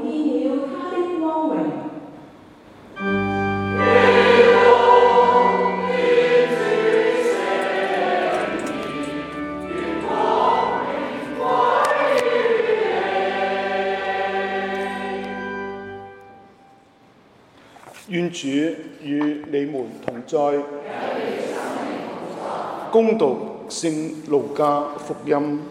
見了他的光榮。 願主與你們同在。恭讀聖路加福音。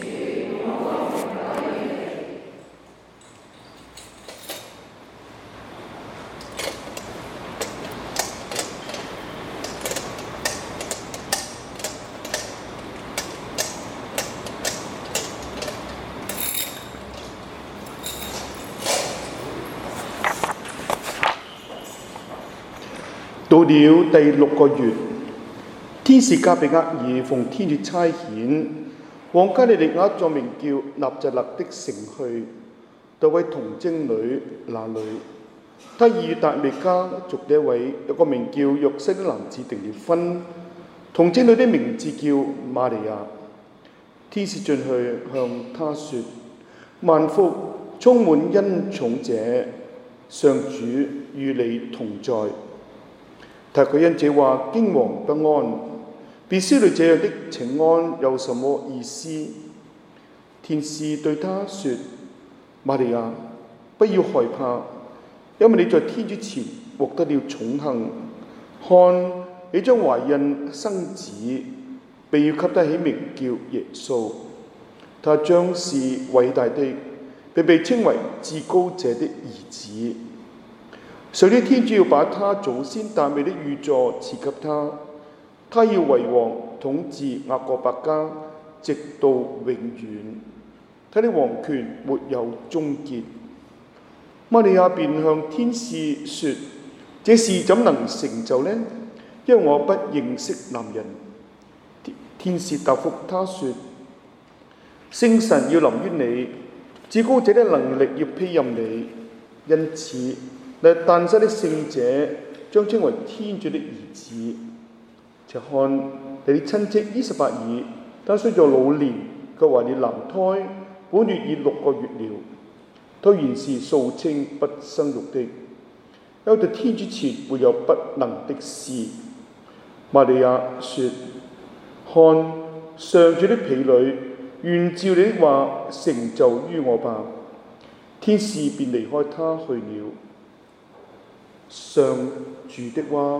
到了第6個月，天使加俾額爾奉天主差遣，往加利利亞一座名叫納匝肋的城去，到位童貞女那裏，他已與達味家族的一個名叫若瑟的男子訂了婚。童貞女的名字叫瑪利亞。天使進去向他說：萬福，充滿恩寵者，上主與你同在。但佢因這話驚惶不安，便思慮這樣的請安有什麼意思。天使對他說：瑪利亞，不要害怕，因為你在天主前獲得了寵幸。看，你將懷孕生子，並要給他起名叫耶穌。他將是偉大的，並被稱為至高者的兒子。誰知天主要把他祖先達味的御座賜給他，他要為王統治雅各伯家，直到永遠。他的王權沒有終結。瑪利亞便向天使說：這事怎能成就呢？因為我不認識男人。天使答覆他說：聖神要臨於你，至高者的能力要披蔭你，因此那誕生的聖者將稱為天主的兒子。且看你的親戚依撒伯爾，他雖在老年，卻懷了男胎，本月已6個月了。他原是素稱不生育的，因為在天主前沒有不能的事。瑪利亞說：看，上主的婢女，願照你的話成就於我吧。天使便離開他去了。上主的話。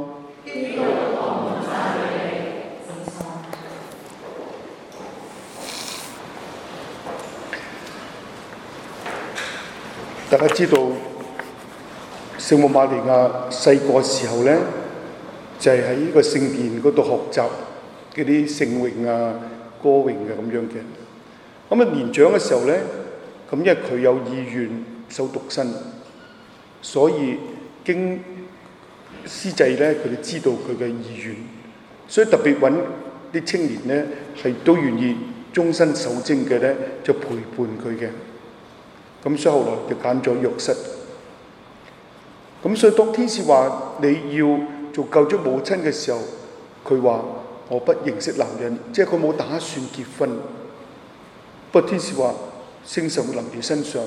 大家知道聖母瑪利亞細個時候呢，就係喺呢個聖殿嗰度學習嗰啲聖詠啊、歌詠嘅咁樣嘅。咁啊年長嘅時候呢，咁因為佢有意願守獨身，所以經司祭咧，佢哋知道佢嘅意願，所以特別揾啲青年咧，係都願意終身守貞嘅咧，就陪伴佢嘅。咁所以後來就揀咗若瑟。咁所以當天使話你要做救主母親嘅時候，佢話我不認識男人，即係佢冇打算結婚。不過天使話聖神會臨於身上，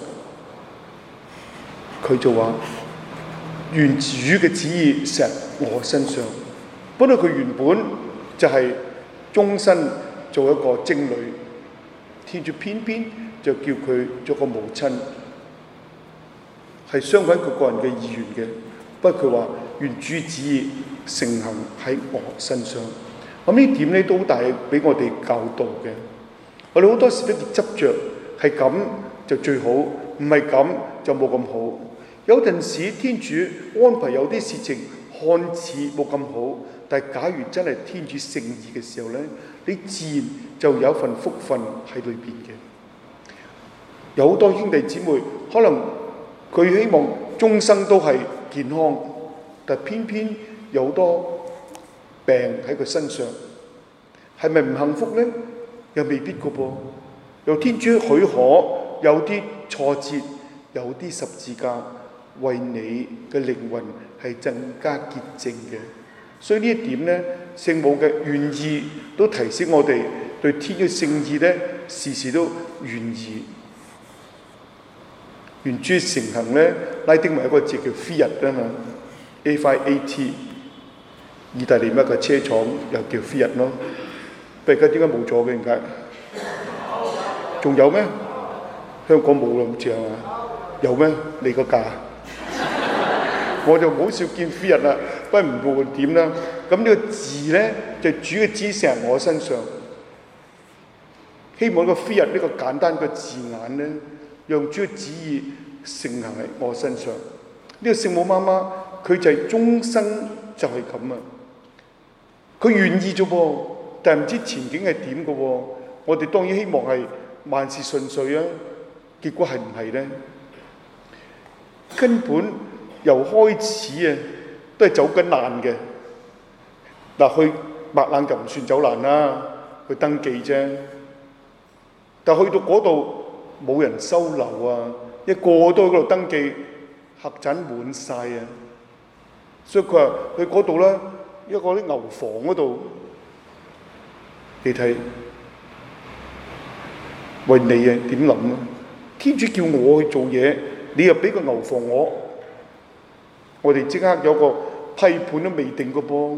佢就話願主嘅旨意成我身上。本來佢原本就係終身做一個貞女，天主偏偏就叫佢做個母親，係相反佢個人嘅意願嘅。不過佢話願主旨意成行喺我身上。咁呢點咧都好大俾我哋教導嘅。我哋好多時都執着係咁就最好，唔係咁就冇咁好。有陣時天主安排有啲事情看似冇咁好，但係假如真係天主聖意嘅時候咧，你自然就有一份福分喺裏邊嘅。有好多兄弟姊妹可能佢希望終生都係健康，但偏偏有好多病喺佢身上，係咪唔幸福咧？又未必嘅噃。由天主許可有啲挫折，有啲十字架，為你嘅靈魂係更加潔淨嘅。所以呢一點咧，聖母嘅願意都提醒我哋對天嘅聖意咧，時時都願意。 原主成行咧，拉丁文一個字叫 Fiat 啊嘛 ，A-5-A-T， 意大利乜嘅車廠又叫 Fiat 咯。不過而家點解冇咗嘅？點解？仲有咩？香港冇啦，好似係嘛？有咩？你個價？我就好少見 Fiat 啦，不過唔過點啦。咁呢個字咧，就主嘅指示喺我身上。希望個 Fiat 呢個簡單嘅字眼咧，讓主嘅旨意成行喺我身上。呢個聖母媽媽佢就係終生就係咁啊！佢願意啫噃，但係唔知前景係點嘅喎。我哋當然希望係萬事順遂啊，結果係唔係咧？根本由開始啊，都係走緊難嘅。嗱，去白冷就唔算走難啦，去登記啫。但去到嗰度冇人收留啊，一個都喺嗰度登記，客棧滿晒啊！所以佢話去嗰度啦，一個啲牛房嗰度，你睇為你啊點諗啊？天主叫我去做嘢，你又俾個牛房我哋即刻有個批判都未定個噃，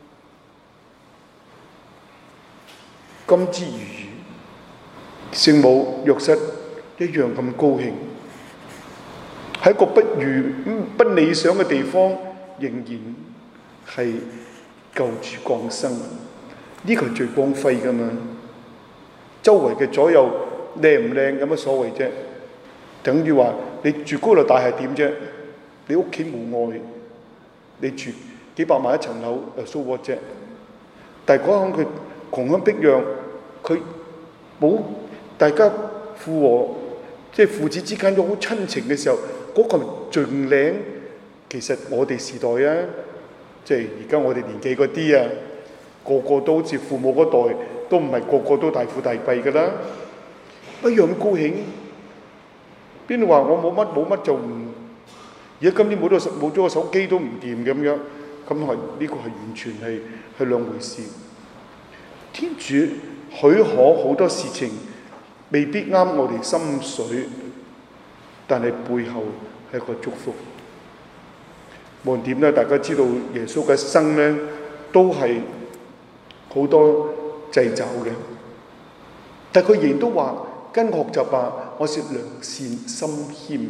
甘之如飴。聖母若瑟一樣咁高興，喺一個不理想嘅地方，仍然係救主降生，呢個係最光輝噶嘛。周圍嘅左右靚唔靚有乜所謂啫？等於話你住高樓大廈點啫？你屋企冇愛，你住幾百萬一層樓又 so what啫？但係嗰陣佢窮鄉僻壤，佢冇大家父和，即係父子之間都好親情嘅時候，嗰個盡領。其實我哋時代啊，即係而家我哋年紀嗰啲啊，個個都好似父母嗰代，都唔係個個都大富大貴㗎啦，一樣高興。邊度話我冇乜就唔？而家今年冇咗個手機都唔掂咁樣，咁係呢個係完全係兩回事。天主許可好多事情未必啱我哋心水，但係背後係一個祝福。無論點咧，大家知道耶穌嘅生咧都係好多掣肘嘅，但係佢仍然都話跟學習吧，我是良善心謙。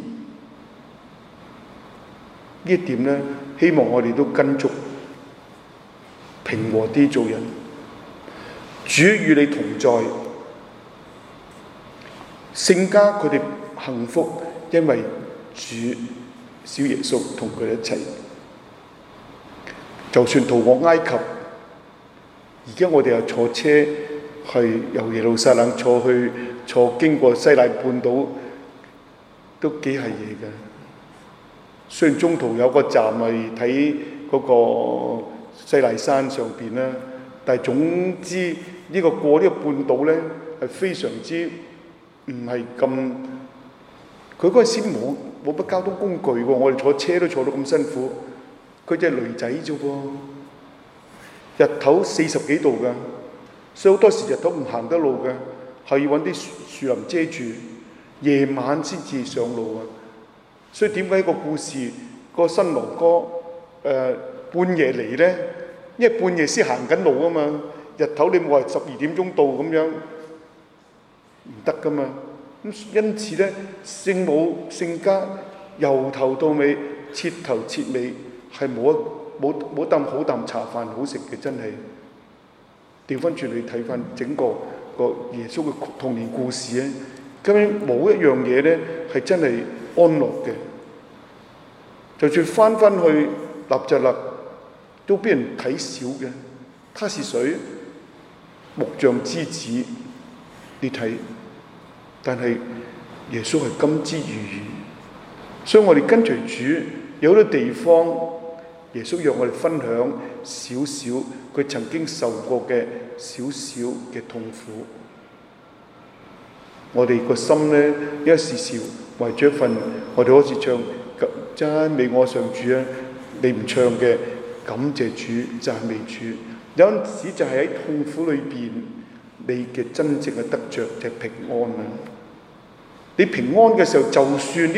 呢一點咧，希望我哋都跟足，平和啲做人。主與你同在，聖家佢哋幸福，因為主小耶穌同佢哋一齊。就算逃過埃及，而家我哋又坐車去由耶路撒冷坐經過西奈半島，都幾係嘢㗎。雖然中途有個站係睇嗰個西奈山上邊啦，但係總之呢個過呢個半島咧係非常之唔係咁。佢嗰陣時冇乜交通工具喎，我哋坐車都坐到咁辛苦。佢隻驢仔啫喎，日頭40幾度㗎，所以好多時日頭唔行得路㗎，係要揾啲樹林遮住，夜晚先至上路啊。所以點解個故事個新郎哥半夜嚟咧？因為半夜先行緊路啊嘛，日頭你冇話12點鐘到咁樣，唔得㗎嘛。咁因此咧，聖母聖家由頭到尾，徹頭徹尾係冇啖好啖茶飯好食嘅，真係。調翻轉你睇翻整個耶穌嘅童年故事咧，根本冇一樣嘢咧係真係安樂嘅。就算翻去納匝肋，都俾人睇小嘅。他是誰？木匠之子，你睇。但係耶穌係甘之如飴，所以我哋跟隨主有好多地方，耶穌讓我哋分享少少佢曾經受過嘅少少嘅痛苦。我哋個心咧一時時為咗一份，我哋好似唱讚美我上主啊，你唔唱嘅感謝主讚美主，有陣時就係喺痛苦裏邊，你嘅真正嘅得着就係平安啊！ 你平安嘅時候，就算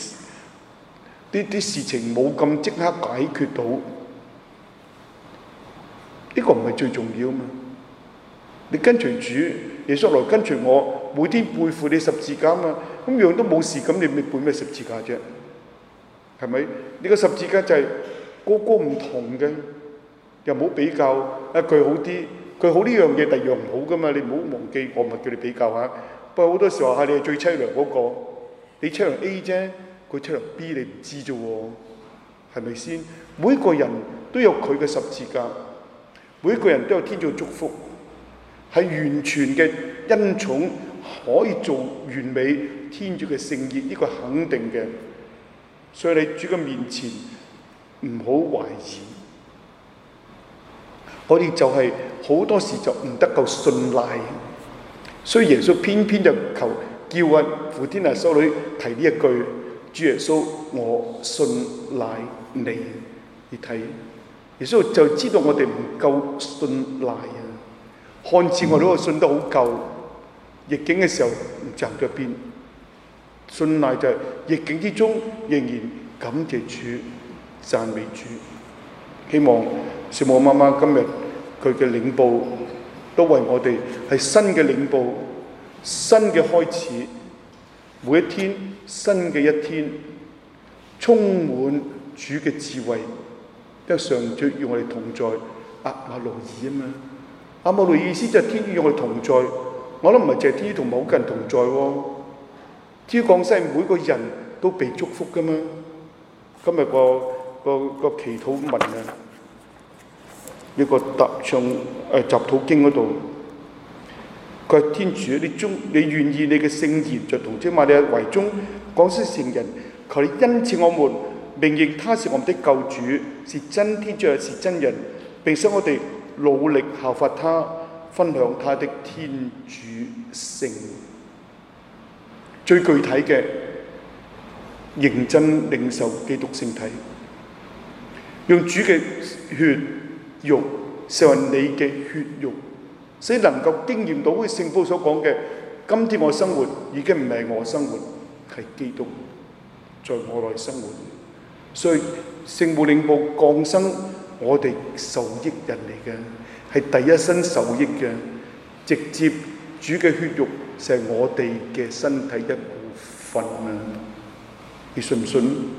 啲事情冇咁即刻解決到，呢個唔係最重要嘛。你跟隨主，耶穌來跟隨我，每天背負你十字架嘛。咁樣都冇事，咁你咪背咩十字架啫？係咪？你個十字架就係個個唔同嘅，又冇比較。佢好啲，佢好呢樣嘢，第二樣唔好噶嘛。你唔好忘記，我唔係叫你比較下。不過好多時候你係最凄涼嗰個，你凄涼 A 啫，佢凄涼 B 你唔知啫喎，係咪先？每一個人都有佢嘅十字架，每一個人都有天主嘅祝福，係完全嘅恩寵，可以做完美天主嘅聖意，呢個肯定嘅。所以你主嘅面前唔好懷疑。我哋就係好多時就唔得夠信賴，所以耶穌偏偏就叫傅天娜修女提呢一句：主耶穌，我信賴你。你睇，耶穌就知道我哋唔夠信賴啊！看似我哋都信得好夠，逆境嘅時候唔站咗邊，信賴就係逆境之中仍然感謝主、讚美主。希望聖母媽媽今日佢嘅領報都為我哋係新嘅領報、新嘅開始，每一天新嘅一天，充滿主嘅智慧，因為上主與我哋同在，阿瑪路爾啊嘛。阿瑪路爾意思就係天主與我哋同在，我諗唔係淨係天主同某個人同在喎，天主降世每個人都被祝福噶嘛。今日個祈禱文啊，呢個唱集禱經嗰度，佢係天主，你願意你嘅聖言在童貞瑪利亞懷中降生成人，求你恩賜我們，明認他是我們的救主，是真天主，是真人，並使我哋努力效法他，分享他的天主性。最具體嘅，認真領受基督聖體，用主嘅血肉成為你嘅血肉，使能夠經驗到好似聖保所講嘅，今天我生活已經唔係我生活，係基督在我內生活。所以聖母領報降生，我哋受益人嚟嘅，係第一身受益嘅，直接主嘅血肉就係我哋嘅身體一部分啊！你信唔信？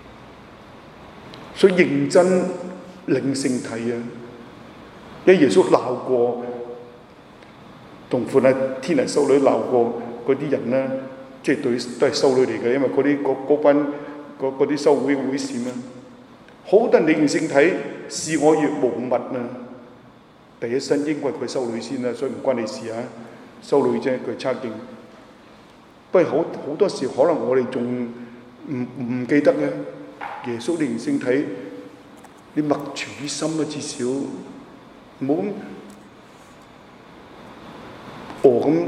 所以認真領聖體啊！因為耶穌鬧過，同款啊天人修女鬧過嗰啲人啦，即係都係修女嚟嘅，因為嗰班嗰啲修會會士啊，好多人領聖體視我如無物啊！第一身應該係佢修女先啦，所以唔關你事啊，修女啫，佢差勁。不過好多時可能我哋仲唔記得咧，耶穌領聖體，你默存於心啊，至少唔好咁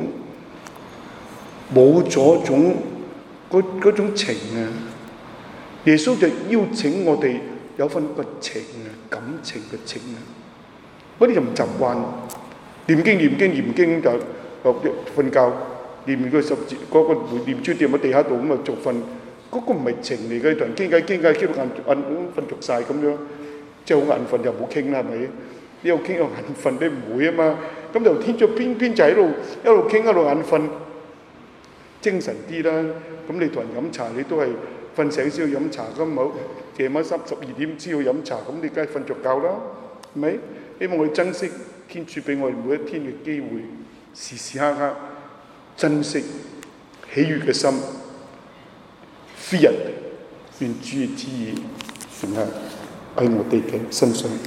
冇咗嗰種情啊！耶穌就邀請我哋有份個情啊，感情嘅情啊，嗰啲就唔習慣，念經就瞓覺，念個十字嗰個念珠跌喺地下度咁啊，就瞓。嗰個唔係情嚟嘅，同人傾偈傾到眼瞓着晒咁樣，即係好眼瞓就唔好傾啦，係咪？你又傾又眼瞓，你唔會啊嘛。咁就天主偏偏就喺度一路傾一路眼瞓，精神啲啦。咁你同人飲茶，你都係瞓醒先去飲茶，咁好夜晚12點先去飲茶，咁你梗係瞓着覺啦，係咪？希望我哋珍惜天主俾我哋每一天嘅機會，時時刻刻珍惜喜悅嘅心。非人願主嘅旨意成喺我哋嘅身上。